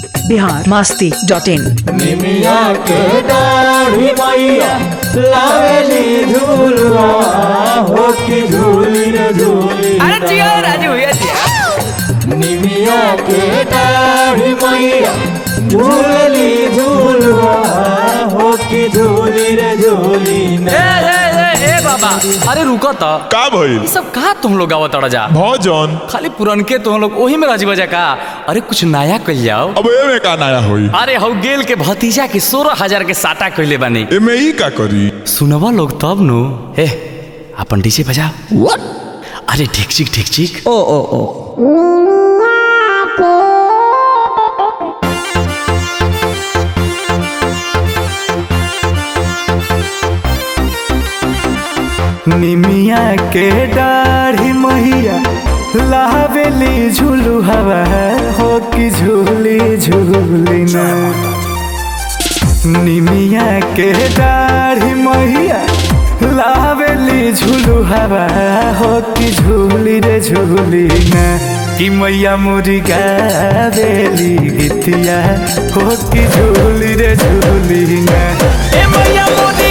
biharmasti.in निमिया के दाढ़ी मैया लावेली झूलवा हो कि झूली रे झूली। अरे जियो राजू भैया जियो। निमिया के दाढ़ी मैया झूलली झूलवा हो कि झूली रे झूली। ए बाबा, अरे रुको तो का भइल? ये सब कहा तुम लोग गावत जा भजन खाली पुरनके तुम लोग वही में राजी बजा का। अरे कुछ नया कल जाओ। अब एमे का नया होई? अरे हौ गेल के भतीजा के 16,000 के साटा कहले बानी। एमे ई का करी? सुनवा लोग तब नु ए अपन डीजे बजा। व्हाट? अरे ठीक ठीक ओ ओ ओ निमिया के दाढ़ी मैया लावेली झूलू हवा हो कि झूली झूली ना। निमिया के दाढ़ी मैया लावेली झूलू हवा हो कि झूली रे झूली ना। कि मैया मोरी गावेली गीतिया हो कि झूली रे झूली ना। ए मैया मोरी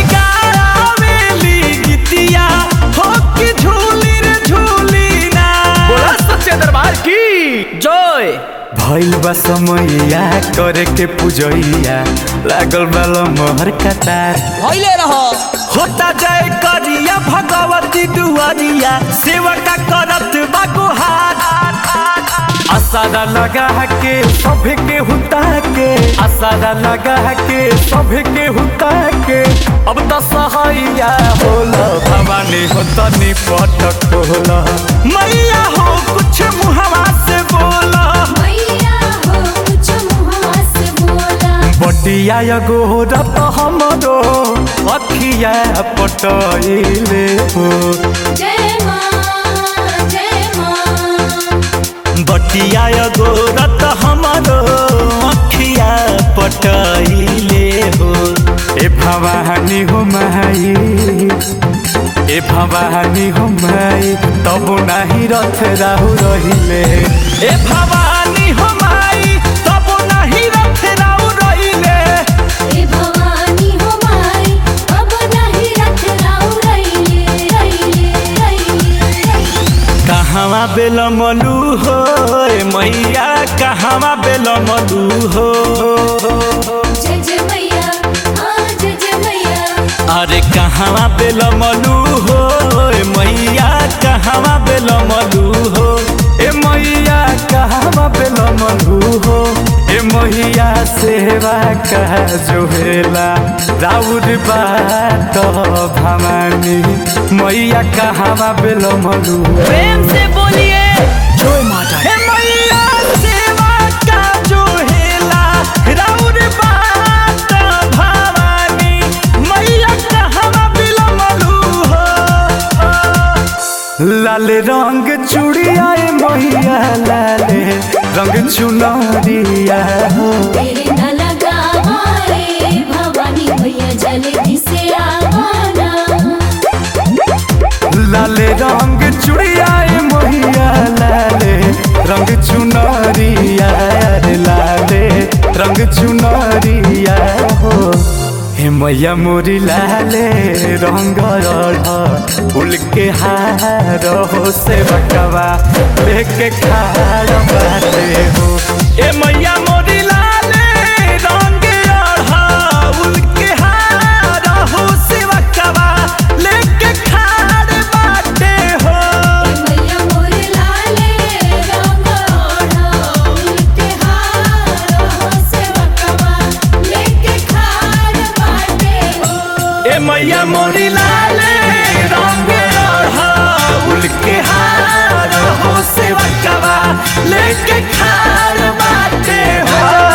दरबार की जय। भइल बा समैया करे के पूजैया लागल बाल मोहर कतार। भइले रहो होता जाए करिया भगवती दुआरिया सेवका करत बा गुहार। आसारा लगा के सभे के हुता के आसारा लगा के सभे के हुता के अब तो सहाइया होला भवानी हो तनी पटक होला। मैया हो कुछ मुहवा से बोला मैया हो कुछ मुहवा से बोला। बटिया गोरत हमरो अखिया पटइले हो। जय माँ जय माँ। बटिया गोरत हमरो अखिया पटइले हो। ए भवानी हो माई ए भवानी हो माई तब नाही रथ राहु रहिले। ए भवानी हो माई तब नाही रथ राहु रहिले। ए भवानी हो माई अब नहीं रथ राउ रहिले रहिले। कहवा बेलमलू हो ए मैया कहवा बेलमलू हो। जय जय मैया हाँ जय जय मैया। अरे कहवा बेलमलू हो ए मैया कहवा बेलमलू हो। ए मैया कहवा बेलमलू हो। ए मैया सेवा का जोहेला राउर बात भवानी मैया कहवा बेलमलू। प्रेम से बोलिए जय माता। ए मैया सेवा का जोहेला राउर बात भवानी मैया कहवा बेलमलू हो। लाल रंग चूड़िया ए मैया लाले रंग चुनरिया हो। तेरे न लगा मारे भवानी भैया जल्दी से आवाना। लाले रंग चूड़िया ए मैया लाले रंग चुनरिया रे लाले रंग चुनरिया हो। हे मैया मोरी लाले रंग फूल के हार हो से बकवा लेके खाड़ बाटे हो। ए मैया मोरी लाले रंग फूल के हार हो से बकवा लेके खाड़ बाटे हो। मैया मोरे लाले रंग ओढ़ो उनके हार हो से बकवा लेके खाड़ बाटे हो। ए मैया मोरी लाले रंग फूल के हार हो से बकवा लेके खाड़ बाटे हो।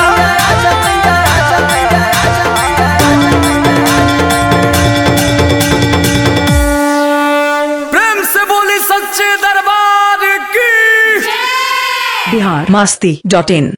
प्रेम से बोली सच्चे दरबार की। biharmasti.in